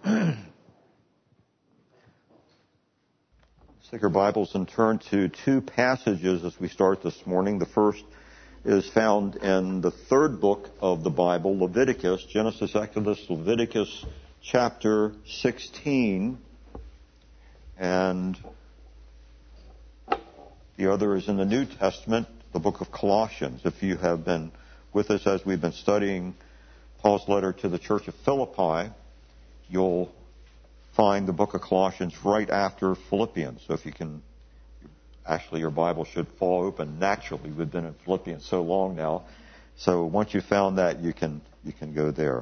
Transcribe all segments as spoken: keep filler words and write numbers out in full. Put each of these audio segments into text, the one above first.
Take our Bibles and turn to two passages as we start this morning. The first is found in the third book of the Bible, Leviticus, Genesis, Exodus, Leviticus chapter sixteen. And the other is in the New Testament, the book of Colossians. If you have been with us as we've been studying Paul's letter to the church of Philippi, you'll find the book of Colossians right after Philippians. So if you can, actually your Bible should fall open naturally. We've been in Philippians so long now. So once you've found that, you can you can go there.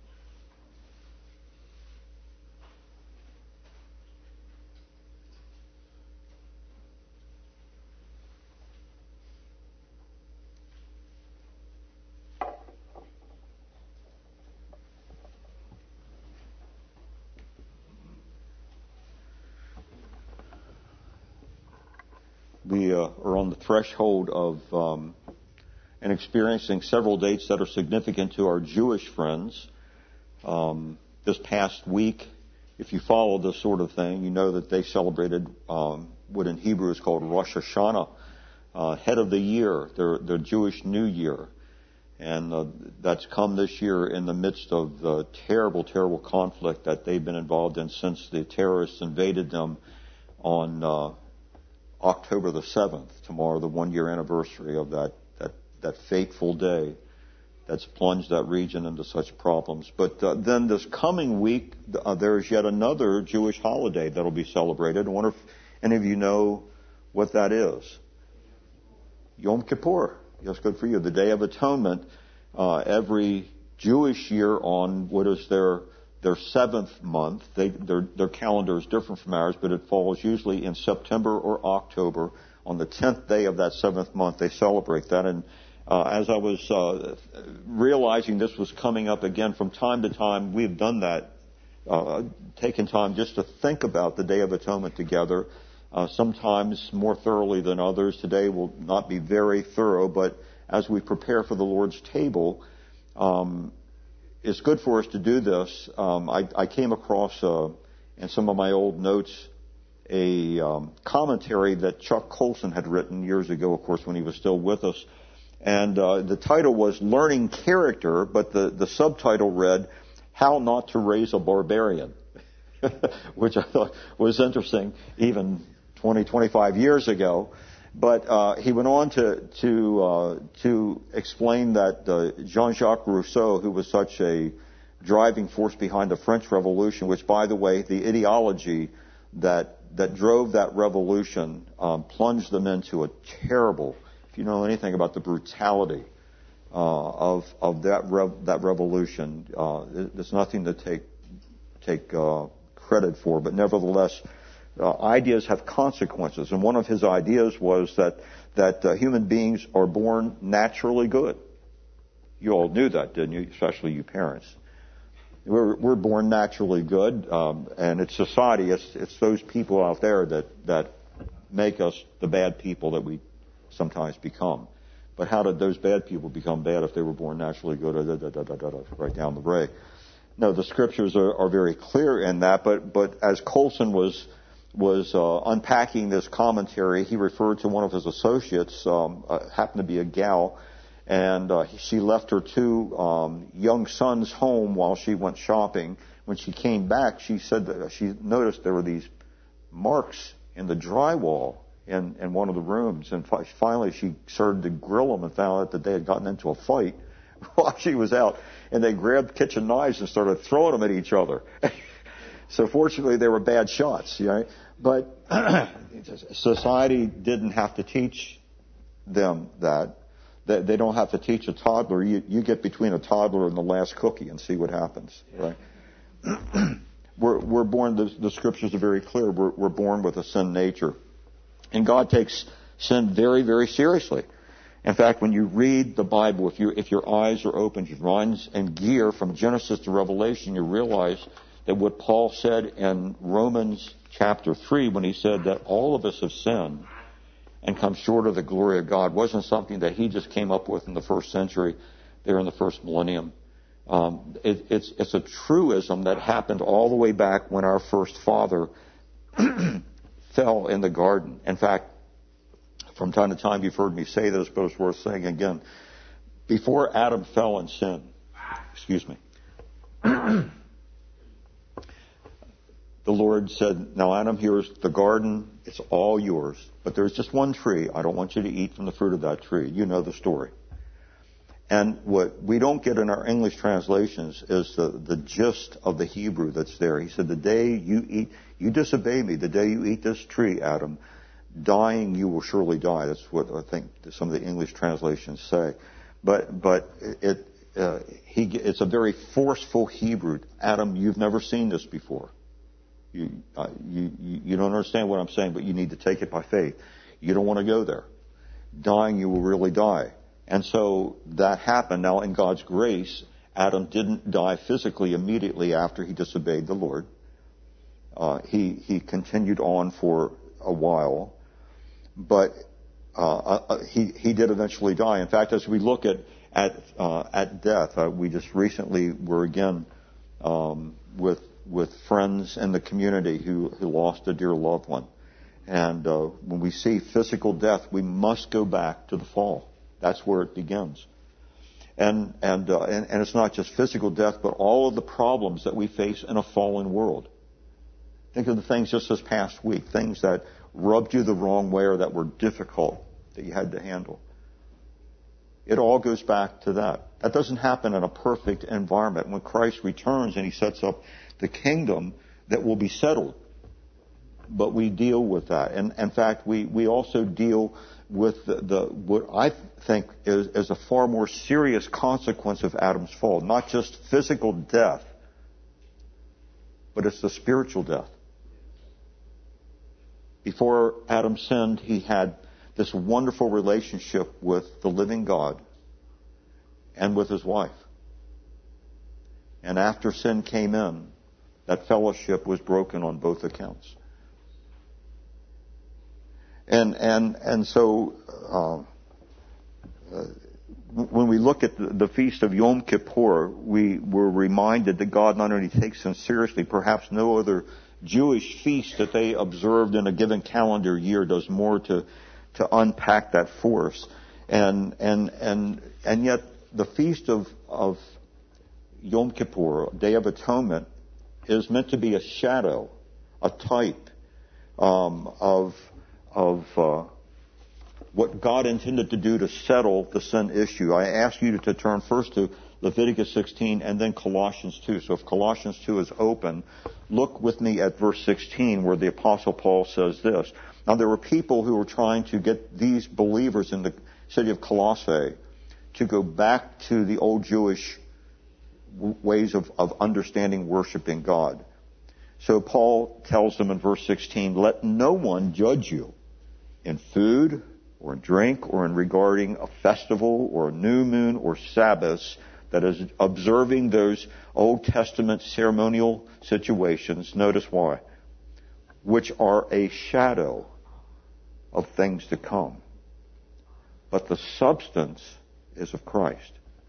We uh, are on the threshold of um, and experiencing several dates that are significant to our Jewish friends. Um, this past week, if you follow this sort of thing, you know that they celebrated um, what in Hebrew is called Rosh Hashanah, uh, head of the year, their, their Jewish New Year. And uh, that's come this year in the midst of the terrible, terrible conflict that they've been involved in since the terrorists invaded them on uh, October the seventh, tomorrow, the one-year anniversary of that, that, that fateful day that's plunged that region into such problems. But uh, then this coming week, uh, there is yet another Jewish holiday that will be celebrated. I wonder if any of you know what that is. Yom Kippur. Yes, good for you. The Day of Atonement. Uh, every Jewish year on what is their their seventh month. They, their, their calendar is different from ours, but it falls usually in September or October. On the tenth day of that seventh month, they celebrate that. And uh, as I was uh, realizing this was coming up again from time to time, we've done that, uh, taken time just to think about the Day of Atonement together, uh, sometimes more thoroughly than others. Today will not be very thorough, but as we prepare for the Lord's table, um, it's good for us to do this. Um, I, I came across uh, in some of my old notes a um, commentary that Chuck Colson had written years ago, of course, when he was still with us. And uh, the title was Learning Character, but the, the subtitle read, How Not to Raise a Barbarian, which I thought was interesting even twenty, twenty-five years ago. But uh, he went on to to uh, to explain that uh, Jean-Jacques Rousseau, who was such a driving force behind the French Revolution, which, by the way, the ideology that that drove that revolution um, plunged them into a terrible. If you know anything about the brutality uh, of of that rev- that revolution, uh, there's nothing to take take uh, credit for. But nevertheless. Uh, ideas have consequences, and one of his ideas was that that uh, human beings are born naturally good. You all knew that, didn't you? Especially you parents. We're we're born naturally good, um, and it's society. It's it's those people out there that that make us the bad people that we sometimes become. But how did those bad people become bad if they were born naturally good? Da, da, da, da, da, da, right down the way. No, the scriptures are, are very clear in that. But but as Colson was. was uh, unpacking this commentary, he referred to one of his associates, um, uh, happened to be a gal, and uh, she left her two um, young sons home while she went shopping. When she came back, she said that she noticed there were these marks in the drywall in, in one of the rooms, and fi- finally she started to grill them and found out that they had gotten into a fight while she was out, and they grabbed kitchen knives and started throwing them at each other. So fortunately, they were bad shots, right? But society didn't have to teach them that. They don't have to teach a toddler. You, you get between a toddler and the last cookie and see what happens, right? we're, we're born, the, the scriptures are very clear, we're, we're born with a sin nature. And God takes sin very, very seriously. In fact, when you read the Bible, if, you, if your eyes are open, your minds and gear from Genesis to Revelation, you realize that what Paul said in Romans chapter three, when he said that all of us have sinned and come short of the glory of God, wasn't something that he just came up with in the first century, there in the first millennium. Um, it, it's, it's a truism that happened all the way back when our first father fell in the garden. In fact, from time to time you've heard me say this, but it's worth saying again. Before Adam fell in sin, excuse me, the Lord said, now Adam, here's the garden, it's all yours, but there's just one tree. I don't want you to eat from the fruit of that tree. You know the story. And what we don't get in our English translations is the, the gist of the Hebrew that's there. He said, the day you eat, you disobey me, the day you eat this tree, Adam, dying you will surely die. That's what I think some of the English translations say. But, but it, uh, he, it's a very forceful Hebrew. Adam, you've never seen this before. You, uh, you, you don't understand what I'm saying, but you need to take it by faith. You don't want to go there. Dying you will really die. And so that happened. Now, in God's grace, Adam didn't die physically immediately after he disobeyed the Lord. Uh, he, he continued on for a while, but uh, uh, he, he did eventually die. In fact, as we look at at, uh, at death, uh, we just recently were again um, with with friends in the community who, who lost a dear loved one. And uh, when we see physical death, we must go back to the fall. That's where it begins. And and, uh, and and it's not just physical death, but all of the problems that we face in a fallen world. Think of the things just this past week, things that rubbed you the wrong way or that were difficult that you had to handle. It all goes back to that. That doesn't happen in a perfect environment. When Christ returns and he sets up the kingdom, that will be settled. But we deal with that. And in fact, we, we also deal with the, the what I think is, is a far more serious consequence of Adam's fall. Not just physical death, but it's the spiritual death. Before Adam sinned, he had this wonderful relationship with the living God and with his wife. And after sin came in, that fellowship was broken on both accounts. And and and so uh, uh, when we look at the, the feast of Yom Kippur, we were reminded that God not only takes them seriously, perhaps no other Jewish feast that they observed in a given calendar year does more to to unpack that for us. And and and and yet the feast of of Yom Kippur, Day of Atonement, is meant to be a shadow, a type um, of of uh, what God intended to do to settle the sin issue. I ask you to turn first to Leviticus sixteen and then Colossians two. So if Colossians two is open, look with me at verse sixteen where the Apostle Paul says this. Now there were people who were trying to get these believers in the city of Colossae to go back to the old Jewish ways of, of understanding worshiping God. So Paul tells them in verse sixteen, let no one judge you in food or in drink or in regarding a festival or a new moon or Sabbaths, that is observing those Old Testament ceremonial situations. Notice why. Which are a shadow of things to come. But the substance is of Christ.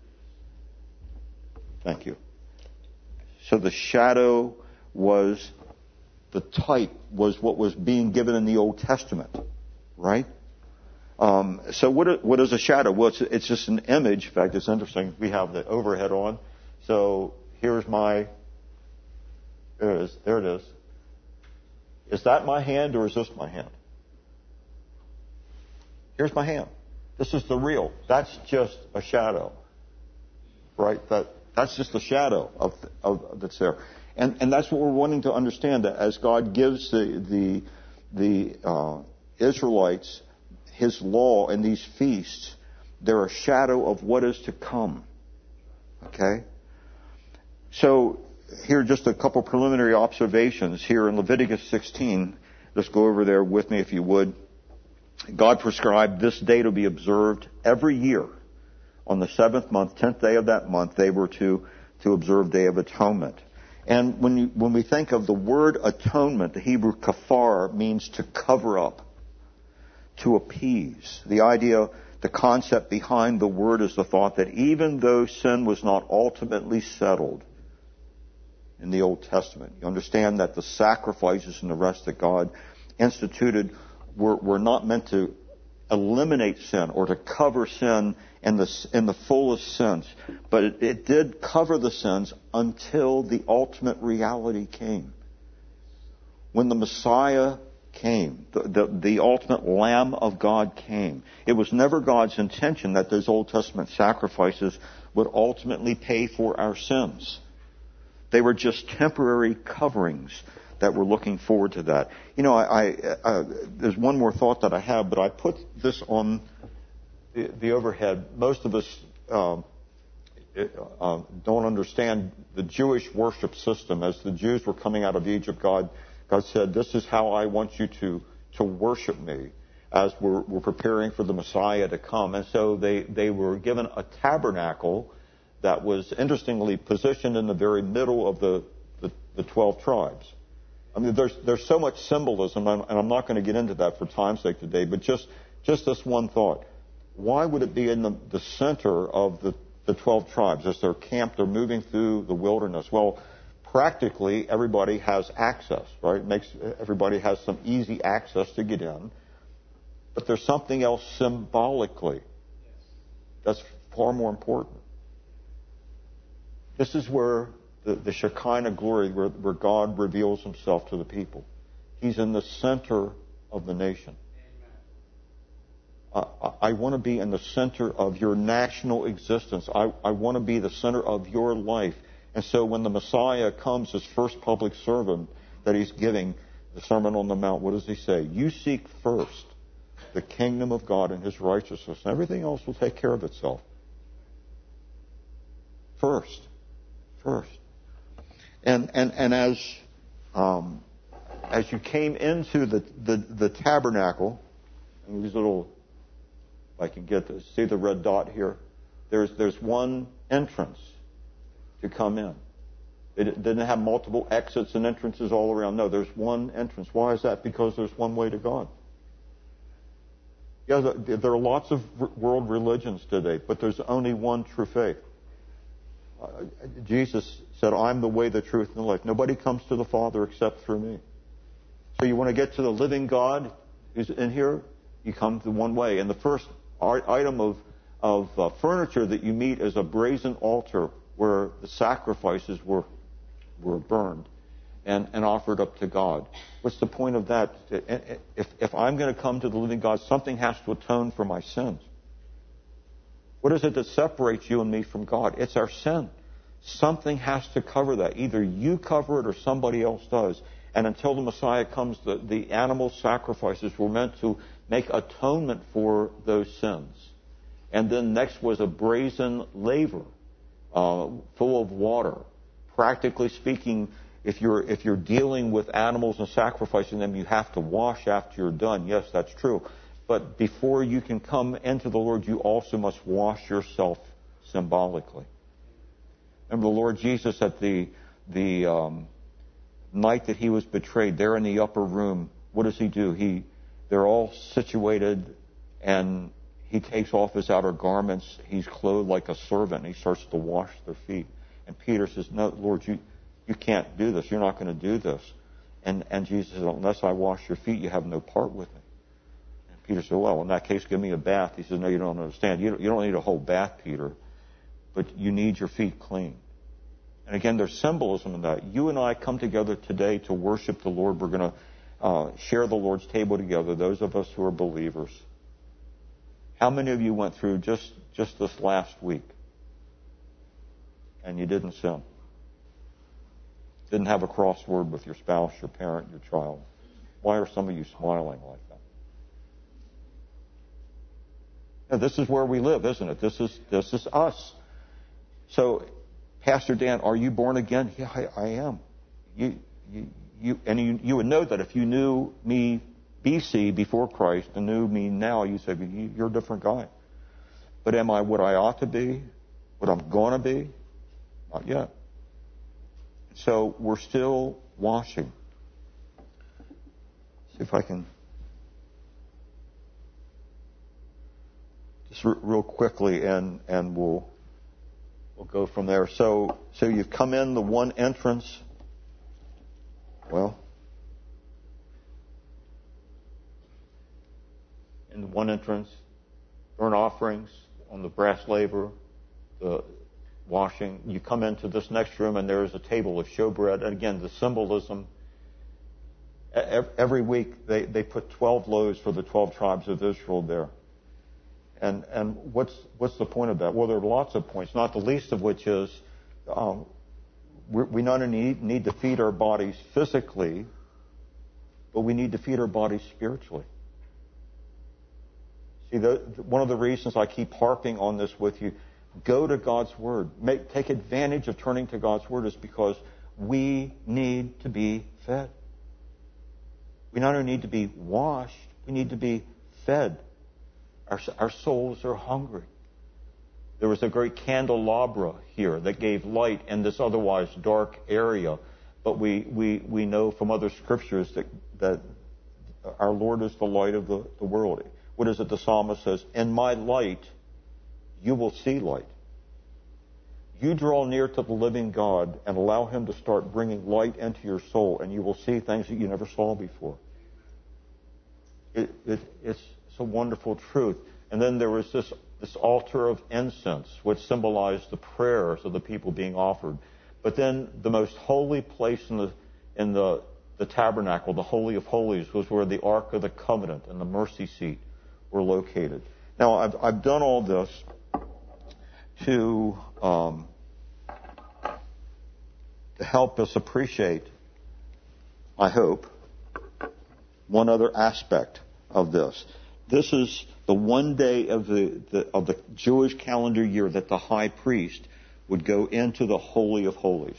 Thank you. So the shadow was, the type was what was being given in the Old Testament, right? Um, so what, what is a shadow? Well, it's, it's just an image. In fact, it's interesting. We have the overhead on. So here's my, there it is. There it is. Is that my hand or is this my hand? Here's my hand. This is the real. That's just a shadow, right? That that's just a shadow of, of that's there, and and that's what we're wanting to understand. That as God gives the the the uh, Israelites His law and these feasts, they're a shadow of what is to come. Okay. So here are just a couple preliminary observations here in Leviticus sixteen. Let's go over there with me if you would. God prescribed this day to be observed every year. On the seventh month, tenth day of that month, they were to, to observe Day of Atonement. And when you, when we think of the word atonement, the Hebrew kafar means to cover up, to appease. The idea the concept behind the word is the thought that even though sin was not ultimately settled in the Old Testament, you understand that the sacrifices and the rest that God instituted were, were not meant to eliminate sin or to cover sin in the, in the fullest sense, but it, it did cover the sins until the ultimate reality came. When the Messiah came, the, the, the ultimate Lamb of God came, it was never God's intention that those Old Testament sacrifices would ultimately pay for our sins. They were just temporary coverings that we're looking forward to that. You know, I, I uh, there's one more thought that I have, but I put this on the, the overhead. Most of us uh, uh, don't understand the Jewish worship system. As the Jews were coming out of Egypt, God, God said, "This is how I want you to to worship me," as we're, we're preparing for the Messiah to come. And so they they were given a tabernacle that was interestingly positioned in the very middle of the the, the twelve tribes. I mean, there's there's so much symbolism, and I'm not going to get into that for time's sake today, but just, just this one thought. Why would it be in the, the center of the, the twelve tribes as they're camped, they're moving through the wilderness? Well, practically everybody has access, right? It makes, everybody has some easy access to get in. But there's something else symbolically that's far more important. This is where The, the Shekinah glory, where, where God reveals himself to the people. He's in the center of the nation. Uh, I, I want to be in the center of your national existence. I, I want to be the center of your life. And so when the Messiah comes, his first public sermon that he's giving, the Sermon on the Mount, what does he say? You seek first the kingdom of God and his righteousness, and everything else will take care of itself. First. First. And and and as um, as you came into the, the, the tabernacle, and these little, if I can get this, see the red dot here? There's there's one entrance to come in. It didn't have multiple exits and entrances all around. No, there's one entrance. Why is that? Because there's one way to God. Yeah, there are lots of world religions today, but there's only one true faith. Uh, Jesus said, "I'm the way, the truth, and the life. Nobody comes to the Father except through me." So you want to get to the living God who's in here? You come the one way. And the first item of, of uh, furniture that you meet is a brazen altar where the sacrifices were were burned and, and offered up to God. What's the point of that? If, if I'm going to come to the living God, something has to atone for my sins. What is it that separates you and me from God? It's our sin. Something has to cover that. Either you cover it or somebody else does. And until the Messiah comes, the, the animal sacrifices were meant to make atonement for those sins. And then next was a brazen laver uh, full of water. Practically speaking, if you're if you're dealing with animals and sacrificing them, you have to wash after you're done. Yes, that's true. But before you can come into the Lord, you also must wash yourself symbolically. Remember the Lord Jesus at the the um, night that he was betrayed, there in the upper room, what does he do? He they're all situated, and he takes off his outer garments. He's clothed like a servant. He starts to wash their feet. And Peter says, "No, Lord, you you can't do this. You're not going to do this." And and Jesus says, "Unless I wash your feet, you have no part with me." And Peter said, "Well, in that case, give me a bath." He says, "No, you don't understand. You don't, you don't need a whole bath, Peter, but you need your feet clean." And again, there's symbolism in that. You and I come together today to worship the Lord. We're going to uh, share the Lord's table together, those of us who are believers. How many of you went through just, just this last week and you didn't sin? Didn't have a crossword with your spouse, your parent, your child? Why are some of you smiling like that? Now, this is where we live, isn't it? This is this is us. So, Pastor Dan, are you born again? Yeah, I, I am. You, you, you, and you, you would know that if you knew me B C, before Christ, and knew me now, you say, you're a different guy. But am I what I ought to be? What I'm going to be? Not yet. So we're still washing. See if I can just r- real quickly, and, and we'll we'll go from there. So so you've come in the one entrance. Well, in the one entrance, burnt offerings on the brass laver, the washing. You come into this next room, and there is a table of showbread. And again, the symbolism. Every week they, they put twelve loaves for the twelve tribes of Israel there. And and what's what's the point of that? Well, there are lots of points, not the least of which is um, we're, we not only need, need to feed our bodies physically, but we need to feed our bodies spiritually. See, the, one of the reasons I keep harping on this with you, go to God's Word. Make, take advantage of turning to God's Word is because we need to be fed. We not only need to be washed, we need to be fed. Our, our souls are hungry. There was a great candelabra here that gave light in this otherwise dark area. But we, we, we know from other scriptures that, that our Lord is the light of the, the world. What is it the psalmist says? In my light, you will see light. You draw near to the living God and allow Him to start bringing light into your soul, and you will see things that you never saw before. It, it, it's, it's a wonderful truth. And then there was this, this altar of incense, which symbolized the prayers of the people being offered. But then the most holy place in the in the, the tabernacle, the Holy of Holies, was where the Ark of the Covenant and the mercy seat were located. Now, I've, I've done all this to um, to help us appreciate, I hope, one other aspect of this. This is the one day of the, the of the Jewish calendar year that the high priest would go into the Holy of Holies.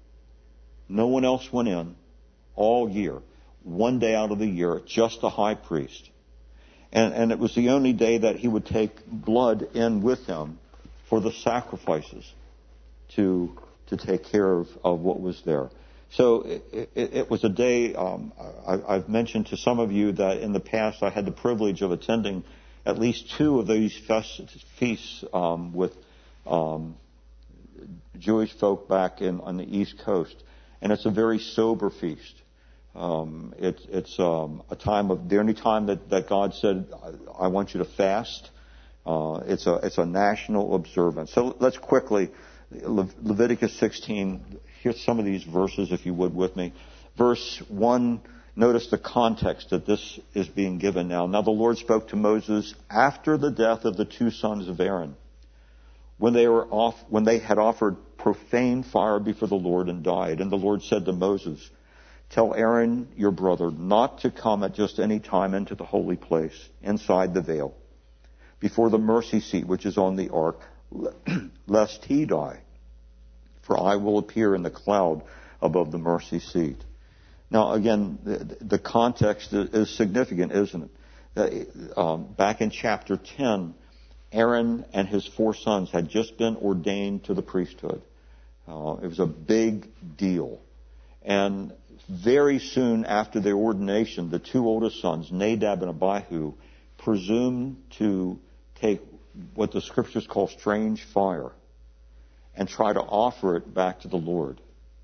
No one else went in all year. One day out of the year, just the high priest. And, and it was the only day that he would take blood in with him for the sacrifices to to take care of, of what was there. So it, it, it was a day, um, I, I've mentioned to some of you that in the past I had the privilege of attending at least two of these fest, feasts um, with um, Jewish folk back in, on the East Coast. And it's a very sober feast. Um, it, it's um, a time of, the only time that, that God said, I, I want you to fast. Uh, it's a it's a national observance. So let's quickly, Le- Leviticus sixteen, here's some of these verses, if you would, with me. Verse one, notice the context that this is being given now. Now the Lord spoke to Moses after the death of the two sons of Aaron, when they were off, when they had offered profane fire before the Lord and died. And the Lord said to Moses, tell Aaron, your brother, not to come at just any time into the holy place, inside the veil, before the mercy seat which is on the ark, lest he die. For I will appear in the cloud above the mercy seat. Now, again, the, the context is significant, isn't it? Um, back in chapter ten, Aaron and his four sons had just been ordained to the priesthood. Uh, it was a big deal. And very soon after their ordination, the two oldest sons, Nadab and Abihu, presumed to take what the scriptures call strange fire and try to offer it back to the Lord.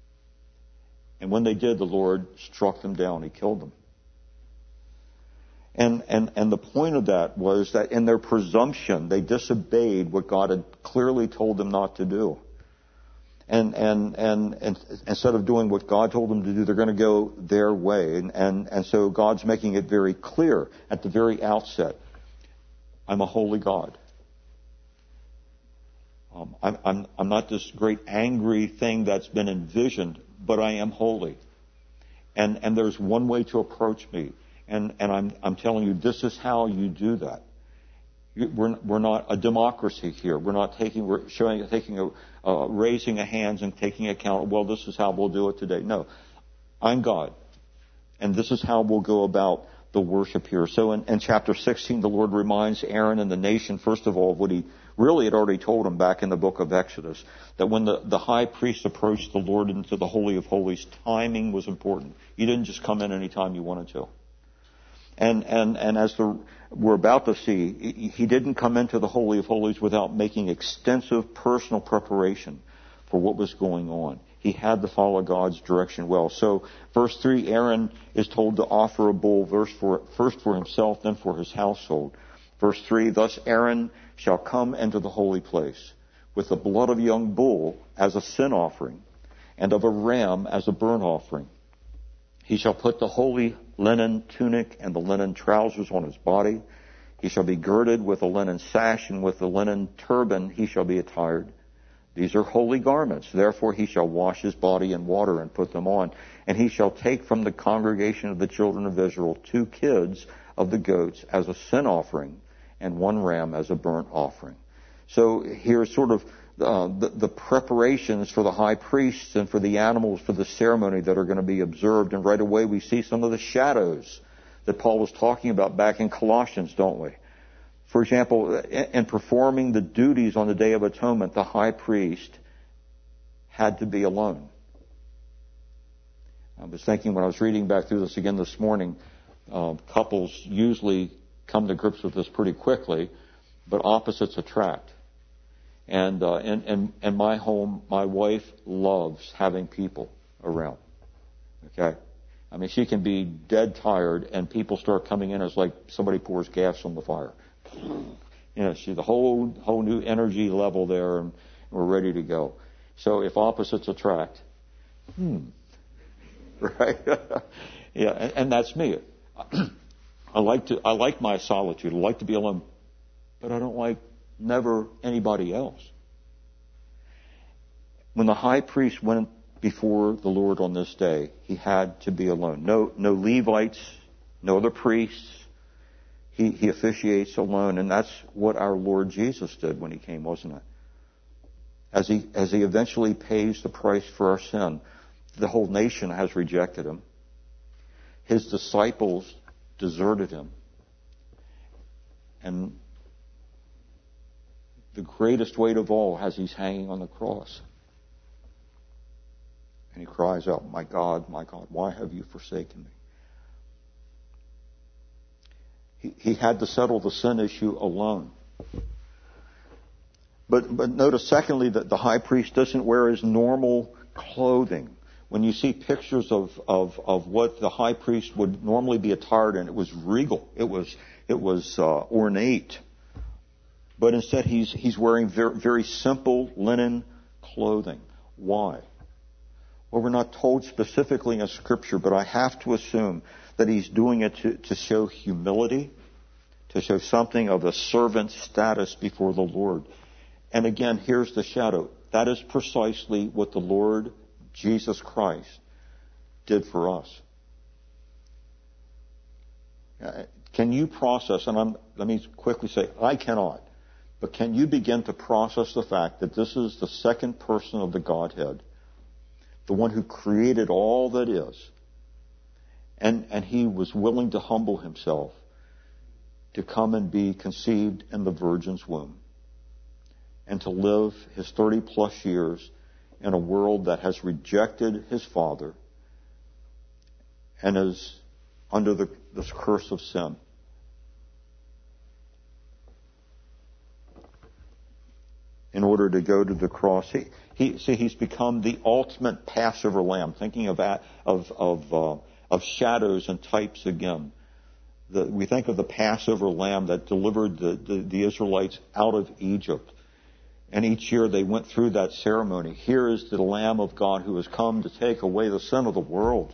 And when they did, the Lord struck them down. He killed them. And, and, and the point of that was that in their presumption, they disobeyed what God had clearly told them not to do. And, and, and, and instead of doing what God told them to do, they're going to go their way. And, and, and so God's making it very clear at the very outset, I'm a holy God. Um, I'm, I'm, I'm not this great angry thing that's been envisioned, but I am holy. And, and there's one way to approach me. And, and I'm, I'm telling you, this is how you do that. We're, we're not a democracy here. We're not taking, we're showing, taking a, uh, raising a hands and taking account, well, this is how we'll do it today. No. I'm God. And this is how we'll go about the worship here. So in, in chapter sixteen, the Lord reminds Aaron and the nation, first of all, of what he really had already told them back in the book of Exodus, that when the, the high priest approached the Lord into the Holy of Holies, timing was important. You didn't just come in any time you wanted to. And, and, and as the, we're about to see, he didn't come into the Holy of Holies without making extensive personal preparation for what was going on. He had to follow God's direction well. So, verse three, Aaron is told to offer a bull, verse four, first for himself, then for his household. Verse three, thus Aaron shall come into the holy place with the blood of a young bull as a sin offering, and of a ram as a burnt offering. He shall put the holy linen tunic and the linen trousers on his body. He shall be girded with a linen sash, and with the linen turban he shall be attired. These are holy garments. Therefore he shall wash his body in water and put them on. And he shall take from the congregation of the children of Israel two kids of the goats as a sin offering, and one ram as a burnt offering. So here's sort of uh, the, the preparations for the high priests and for the animals for the ceremony that are going to be observed. And right away we see some of the shadows that Paul was talking about back in Colossians, don't we? For example, in performing the duties on the Day of Atonement, the high priest had to be alone. I was thinking when I was reading back through this again this morning, uh, couples usually come to grips with this pretty quickly, but opposites attract. And uh, in, in, in my home, my wife loves having people around. Okay? I mean, she can be dead tired, and people start coming in. It's like somebody pours gas on the fire. You know, see the whole whole new energy level there, and we're ready to go. So if opposites attract, hmm, right? Yeah, and, and that's me. I like to I like my solitude. I like to be alone, but I don't like never anybody else. When the high priest went before the Lord on this day, he had to be alone. No no Levites, no other priests. He, he officiates alone, and that's what our Lord Jesus did when he came, wasn't it? As he, as he eventually pays the price for our sin, the whole nation has rejected him. His disciples deserted him. And the greatest weight of all, as he's hanging on the cross. And he cries out, "My God, my God, why have you forsaken me?" He, he had to settle the sin issue alone. But, but notice, secondly, that the high priest doesn't wear his normal clothing. When you see pictures of, of, of what the high priest would normally be attired in, it was regal. It was, it was uh, ornate. But instead, he's, he's wearing very, very simple linen clothing. Why? Well, we're not told specifically in Scripture, but I have to assume that he's doing it to, to show humility, to show something of a servant status before the Lord. And again, here's the shadow. That is precisely what the Lord Jesus Christ did for us. Uh, can you process, and I'm, let me quickly say, I cannot, but can you begin to process the fact that this is the second person of the Godhead, the one who created all that is, and, and he was willing to humble himself to come and be conceived in the Virgin's womb and to live his thirty plus years in a world that has rejected his Father and is under the, this curse of sin. In order to go to the cross, he, he see he's become the ultimate Passover lamb. Thinking of that, of of uh, of shadows and types again. The, we think of the Passover lamb that delivered the, the, the Israelites out of Egypt. And each year they went through that ceremony. Here is the Lamb of God who has come to take away the sin of the world.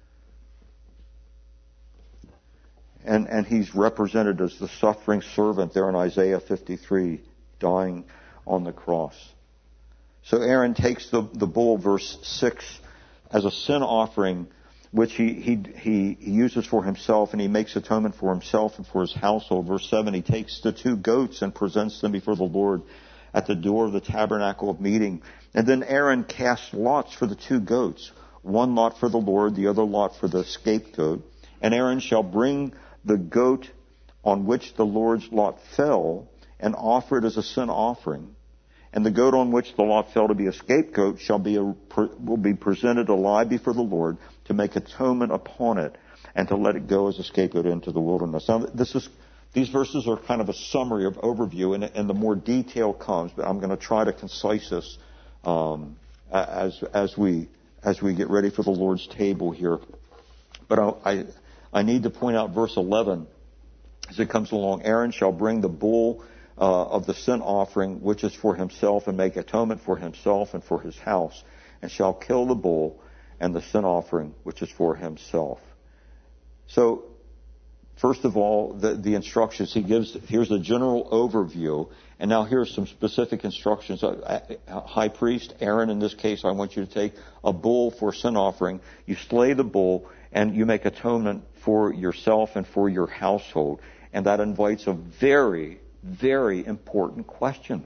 And, and he's represented as the suffering servant there in Isaiah fifty-three, dying on the cross. So Aaron takes the, the bull, verse six, as a sin offering, which he, he, he, he uses for himself, and he makes atonement for himself and for his household. Verse seven, he takes the two goats and presents them before the Lord at the door of the tabernacle of meeting. And then Aaron casts lots for the two goats, one lot for the Lord, the other lot for the scapegoat. And Aaron shall bring the goat on which the Lord's lot fell and offer it as a sin offering. And the goat on which the lot fell to be a scapegoat shall be a, will be presented alive before the Lord to make atonement upon it. and to let it go as a scapegoat into the wilderness. Now, this is, these verses are kind of a summary of overview, and, and the more detail comes, but I'm going to try to concise this um, as as we as we get ready for the Lord's table here. But I, I I need to point out verse eleven as it comes along. Aaron shall bring the bull uh, of the sin offering, which is for himself, and make atonement for himself and for his house, and shall kill the bull and the sin offering, which is for himself. So, first of all, the, the instructions he gives, here's a general overview, and now here's some specific instructions. High priest, Aaron in this case, I want you to take a bull for sin offering. You slay the bull, and you make atonement for yourself and for your household. And that invites a very, very important question.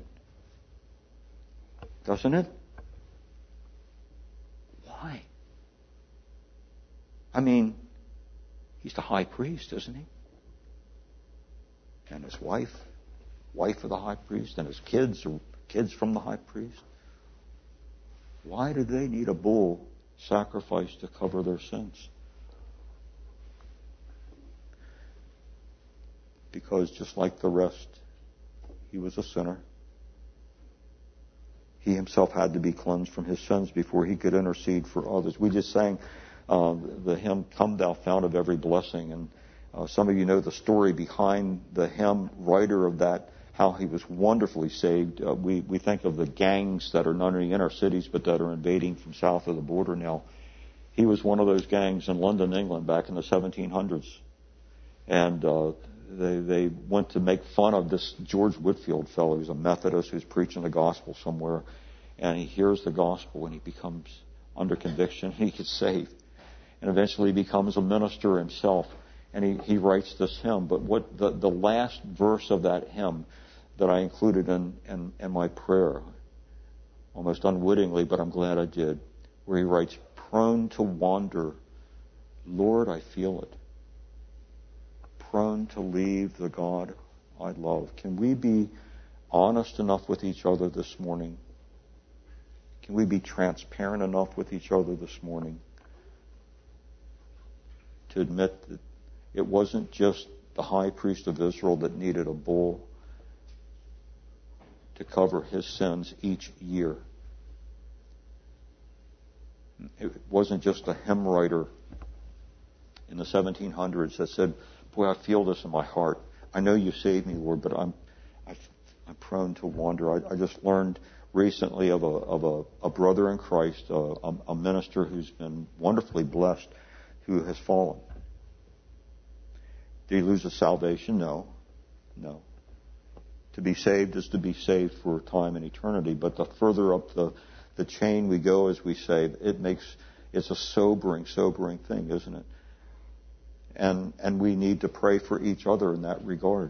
Doesn't it? Why? I mean, he's the high priest, isn't he? And his wife, wife of the high priest, and his kids, or kids from the high priest. Why do they need a bull sacrificed to cover their sins? Because just like the rest, he was a sinner. He himself had to be cleansed from his sins before he could intercede for others. We just sang uh, the hymn, Come Thou Fount of Every Blessing, and Uh, some of you know the story behind the hymn writer of that, how he was wonderfully saved. Uh, we, we think of the gangs that are not only in our cities, but that are invading from south of the border now. He was one of those gangs in London, England, back in the seventeen hundreds. And uh, they, they went to make fun of this George Whitfield fellow, who's a Methodist, who's preaching the gospel somewhere. And he hears the gospel, and he becomes under conviction, and he gets saved. And eventually becomes a minister himself. And he, he writes this hymn. But what the, the last verse of that hymn that I included in, in, in my prayer, almost unwittingly, but I'm glad I did, where he writes, prone to wander, Lord, I feel it. Prone to leave the God I love. Can we be honest enough with each other this morning? Can we be transparent enough with each other this morning to admit that it wasn't just the high priest of Israel that needed a bull to cover his sins each year? It wasn't just a hymn writer in the seventeen hundreds that said, boy, I feel this in my heart. I know you saved me, Lord, but I'm I'm prone to wander. I, I just learned recently of a of a, a brother in Christ, a, a, a minister who's been wonderfully blessed, who has fallen. Did he lose his salvation? No. No. To be saved is to be saved for time and eternity. But the further up the, the chain we go as we save, it makes, it's a sobering, sobering thing, isn't it? And, and we need to pray for each other in that regard.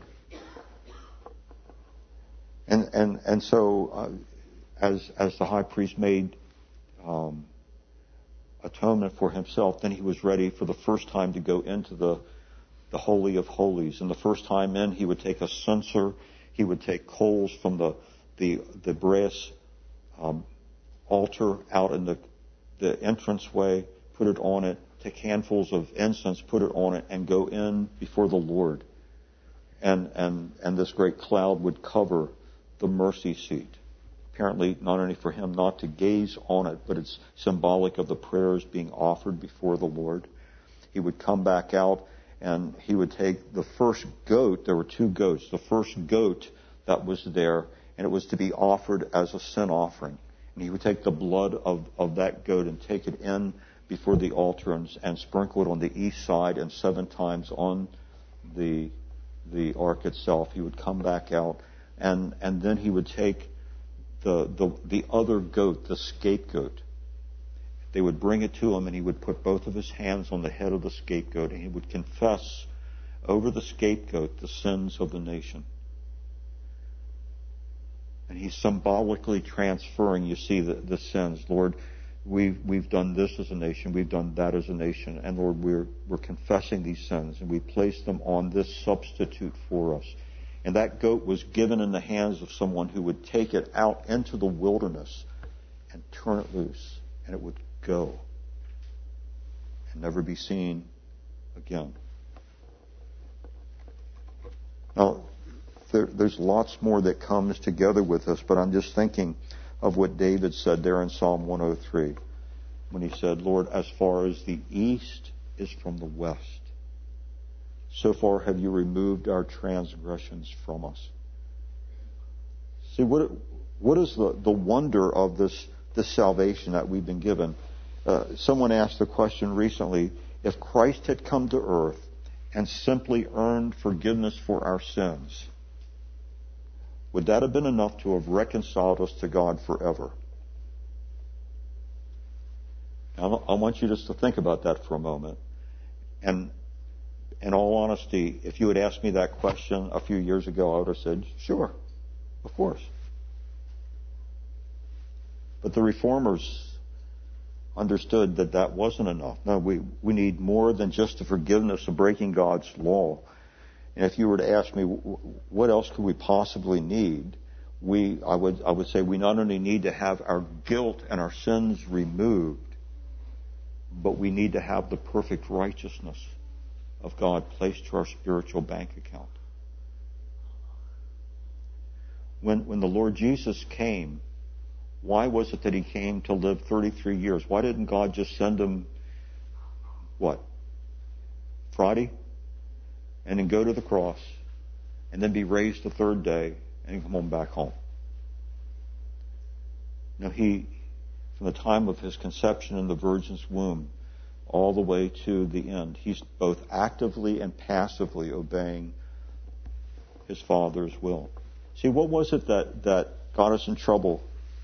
And, and, and so, uh, as, as the high priest made, um, atonement for himself, then he was ready for the first time to go into the the Holy of Holies. And the first time in, he would take a censer, he would take coals from the the, the brass um, altar out in the, the entranceway, put it on it, take handfuls of incense, put it on it, and go in before the Lord. And, and, and this great cloud would cover the mercy seat. Apparently, not only for him not to gaze on it, but it's symbolic of the prayers being offered before the Lord. He would come back out, and he would take the first goat. There were two goats. The first goat that was there, and it was to be offered as a sin offering. And he would take the blood of, of that goat and take it in before the altar and, and sprinkle it on the east side and seven times on the the ark itself. He would come back out, and, and then he would take the, the the other goat, the scapegoat. They would bring it to him, and he would put both of his hands on the head of the scapegoat, and he would confess over the scapegoat the sins of the nation. And he's symbolically transferring, you see, the, the sins. Lord, we've, we've done this as a nation, we've done that as a nation, and Lord, we're, we're confessing these sins, and we place them on this substitute for us. And that goat was given in the hands of someone who would take it out into the wilderness and turn it loose, and it would go and never be seen again. Now, there, there's lots more that comes together with this, but I'm just thinking of what David said there in Psalm one oh three, when he said, Lord, as far as the east is from the west, so far have you removed our transgressions from us. See, what what is the, the wonder of this, this salvation that we've been given? Uh, someone asked the question recently, if Christ had come to earth and simply earned forgiveness for our sins, would that have been enough to have reconciled us to God forever? Now, I want you just to think about that for a moment. And in all honesty, if you had asked me that question a few years ago, I would have said, sure, of course. But the reformers understood that that wasn't enough. No, we, we need more than just the forgiveness of breaking God's law. And if you were to ask me, what else could we possibly need? We, I would, I would say we not only need to have our guilt and our sins removed, but we need to have the perfect righteousness of God placed to our spiritual bank account. When, when the Lord Jesus came, why was it that he came to live thirty-three years? Why didn't God just send him, what, Friday? And then go to the cross, and then be raised the third day, and come on back home? Now, he, from the time of his conception in the Virgin's womb, all the way to the end, he's both actively and passively obeying his Father's will. See, what was it that, that got us in trouble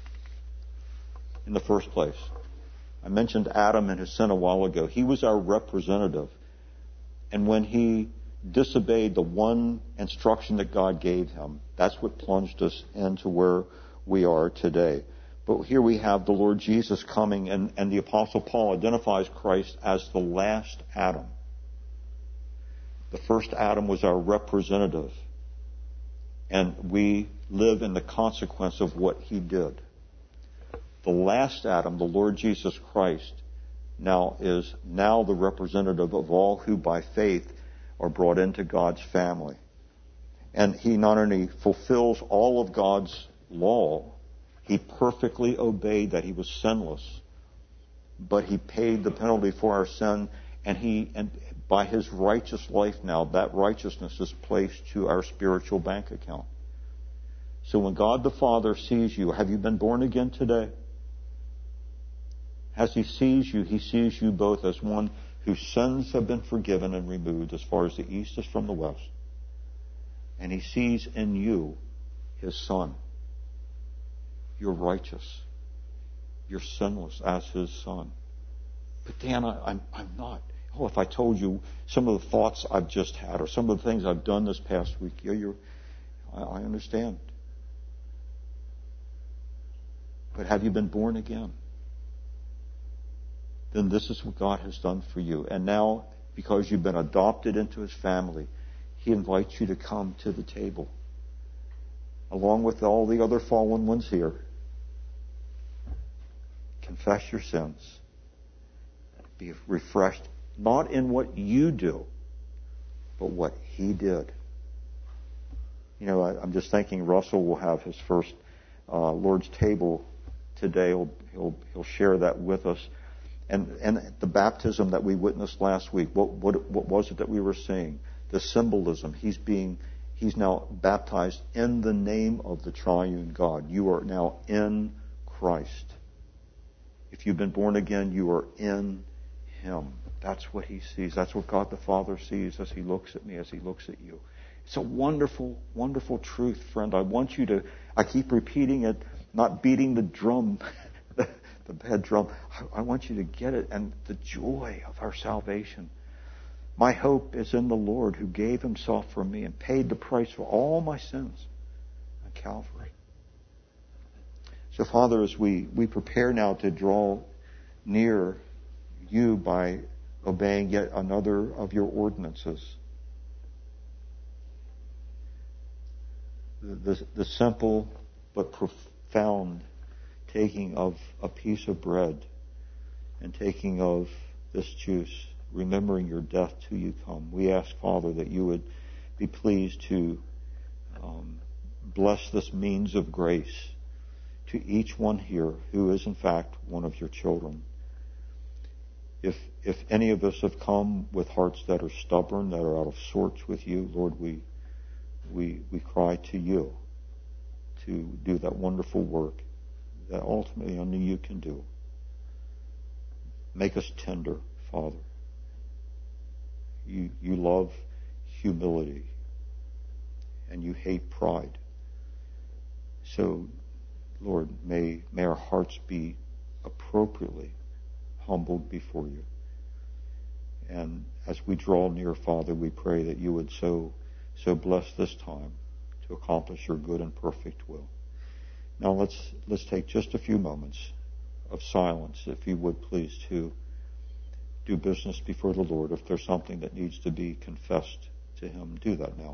in the first place? I mentioned Adam and his sin a while ago. He was our representative. And when he disobeyed the one instruction that God gave him, that's what plunged us into where we are today. But here we have the Lord Jesus coming, and, and the Apostle Paul identifies Christ as the last Adam. The first Adam was our representative, and we live in the consequence of what he did. The last Adam, the Lord Jesus Christ, now is now the representative of all who by faith are brought into God's family. And he not only fulfills all of God's law, he perfectly obeyed that. He was sinless, but he paid the penalty for our sin, and he, and by his righteous life now, that righteousness is placed to our spiritual bank account. So when God the Father sees you, have you been born again today? As he sees you, he sees you both as one whose sins have been forgiven and removed as far as the east is from the west. And he sees in you his Son. You're righteous. You're sinless as his Son. But Dan, I, I'm, I'm not. Oh, if I told you some of the thoughts I've just had or some of the things I've done this past week, yeah, you're, I, I understand. But have you been born again? Then this is what God has done for you. And now, because you've been adopted into his family, he invites you to come to the table, along with all the other fallen ones here. Confess your sins. Be refreshed, not in what you do, but what he did. You know, I, I'm just thinking Russell will have his first uh, Lord's table today. He'll, he'll, he'll share that with us. And, and the baptism that we witnessed last week, what, what, what was it that we were seeing? The symbolism. He's being, he's now baptized in the name of the triune God. You are now in Christ. If you've been born again, you are in him. That's what he sees. That's what God the Father sees as he looks at me, as he looks at you. It's a wonderful, wonderful truth, friend. I want you to, I keep repeating it, not beating the drum. The bad drum. I, I want you to get it, and the joy of our salvation. My hope is in the Lord who gave himself for me and paid the price for all my sins on Calvary. So, Father, as we, we prepare now to draw near you by obeying yet another of your ordinances, the, the, the simple but profound taking of a piece of bread and taking of this juice remembering your death till you come. We ask, Father, that you would be pleased to um, bless this means of grace to each one here who is in fact one of your children. If if any of us have come with hearts that are stubborn, that are out of sorts with you, Lord, we we we cry to you to do that wonderful work that ultimately only you can do. Make us tender, Father. You you love humility and you hate pride. So, Lord, may may our hearts be appropriately humbled before you. And as we draw near, Father, we pray that you would so so bless this time to accomplish your good and perfect will. Now let's let's take just a few moments of silence, if you would please, to do business before the Lord. If there's something that needs to be confessed to him, do that now.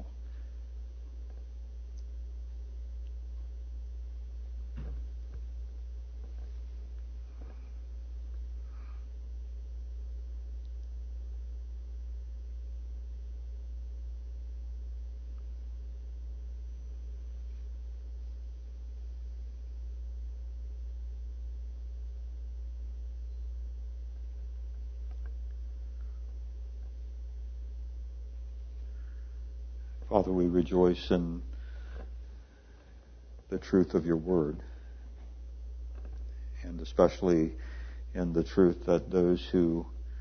Father, we rejoice in the truth of your word, and especially in the truth that those who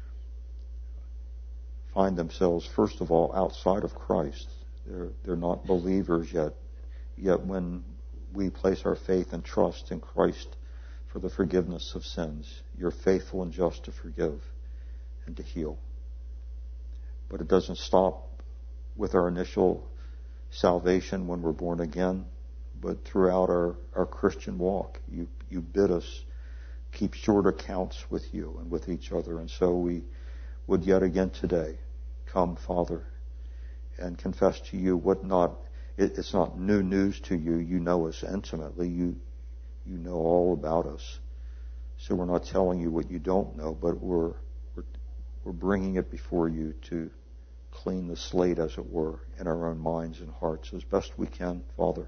find themselves, first of all, outside of Christ, they're, they're not believers yet, yet when we place our faith and trust in Christ for the forgiveness of sins, you're faithful and just to forgive and to heal. But it doesn't stop with our initial salvation when we're born again, but throughout our, our Christian walk, you, you bid us keep short accounts with you and with each other. And so we would yet again today come, Father, and confess to you what not, it, it's not new news to you. You know us intimately. You, you know all about us. So we're not telling you what you don't know, but we're, we're, we're bringing it before you to clean the slate, as it were, in our own minds and hearts as best we can, Father.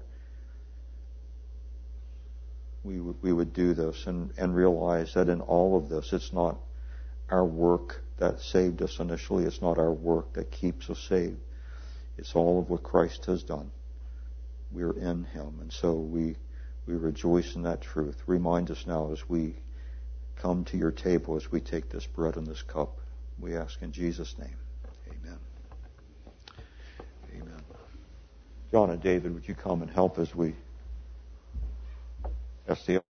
We would, we would do this and, and realize that in all of this, it's not our work that saved us initially. It's not our work that keeps us saved. It's all of what Christ has done. We're in him. And so we, we rejoice in that truth. Remind us now as we come to your table, as we take this bread and this cup. We ask in Jesus' name. Amen. Amen. John and David, would you come and help as we ask the